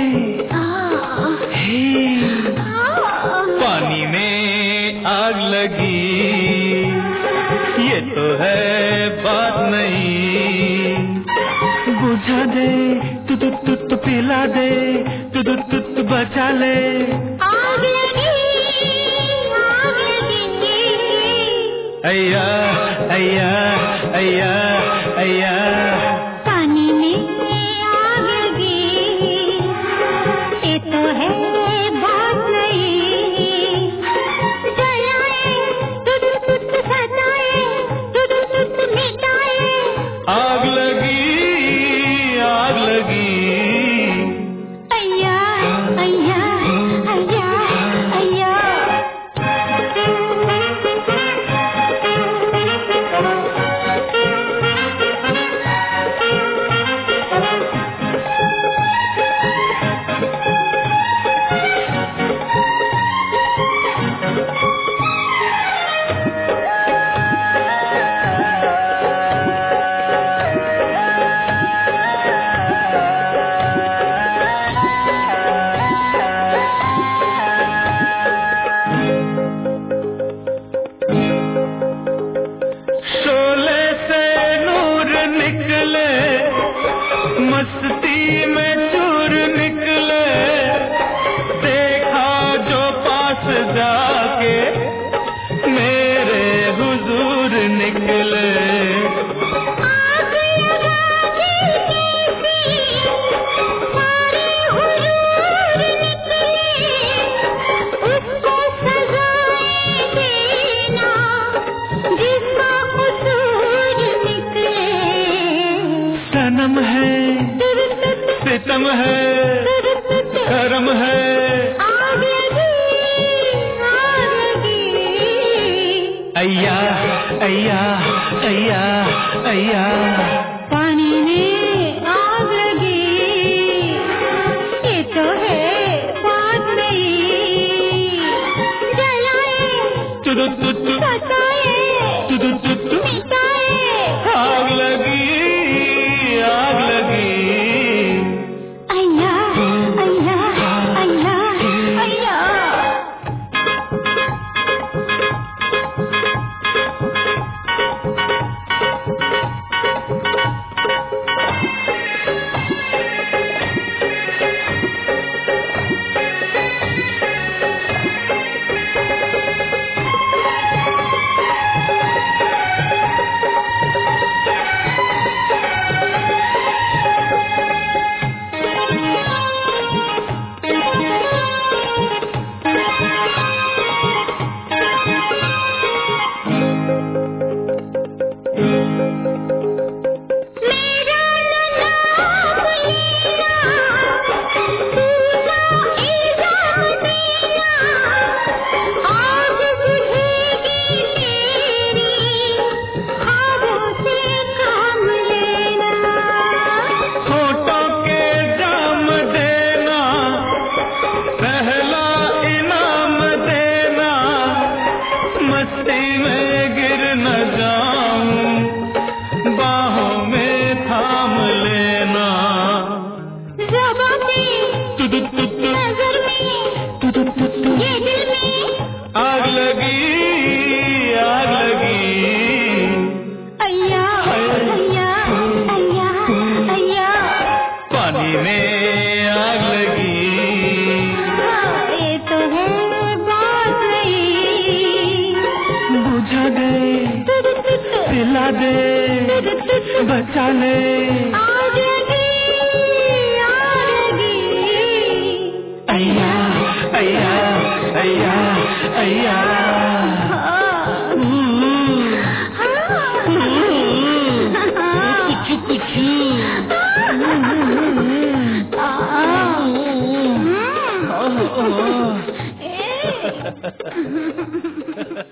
पानी में आग लगी, ये तो है बात नहीं। बुझा दे तू पिला दे, तू बचा ले। आग लगी, आग लगी। अय्या अय्या अय्या अय्या। पानी में आग लगी, ये तो है बात नहीं। जलाए सताए, मिटाए। आग लगी, आग लगी। अय्या अय्या अय्या अय्या। शोले से नूर निकले, मस्ती में चूर निकले। देखा जो पास जाके मेरे हुजूर निकले। आग लगा दिल की सारे हुजूर निकले। उसको सजाए देना जिसका कसूर निकले। सनम है, सितम है, करम है। आग लगी, आग लगी। अय्या अय्या अय्या अय्या। पानी में आग लगी, ये तो है बात नहीं। जलाए सताए, मिटाए। आग लगी, आग लगी। अय्या अय्या अय्या अय्या। मेरा नाम लेना, तूना इल्जाम देना। आग बुझेगी मेरी, ख्वाबों से काम लेना। होठों के जाम देना, पहला इनाम देना। मस्ती में गिर न जाऊं, बाहों में थाम लेना। ज़बां पे, नज़र में, ये दिल में। आग लगी, आग लगी। अय्या अय्या अय्या अय्या। पानी में आग लगी, ये तो है बात नहीं। बुझा दे, पिला दे, बचा ले। आग लगी, आग लगी। अय्या अय्या अय्या अय्या। कुछ